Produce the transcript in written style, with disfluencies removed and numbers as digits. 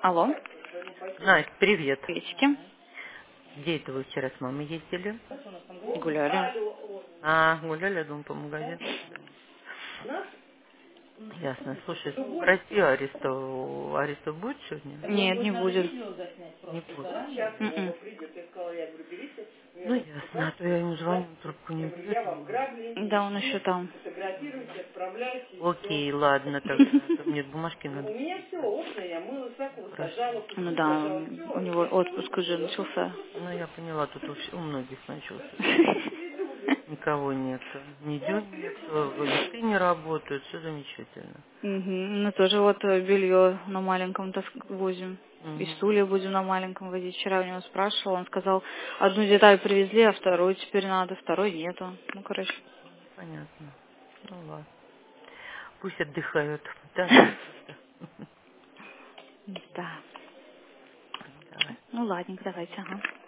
Алло, Настя, привет. приветики. Где это вы вчера с мамой ездили? Гуляли. Гуляли, думаю, по магазину. Ясно. Слушай, в России арестов будет сегодня? Нет, не будет. Не будет. М-м. Ну, ясно. А то я ему звоню, трубку не берет. Да, он еще там. Окей, ладно тогда. А то мне бумажки надо. Хорошо. Ну да, у него отпуск уже начался. Ну, я поняла, тут у многих начался. Никого нет. Ни дюн нет, лифты не работают, все замечательно. Мы тоже вот белье на маленьком возим. И Угу. стулья будем на маленьком возить. Вчера у него спрашивала, он сказал, одну деталь привезли, а вторую теперь надо, второй нету. Ну, короче. Понятно. Ну ладно. Пусть отдыхают. Да. Да. Давай. Ну, ладненько, давайте, ага.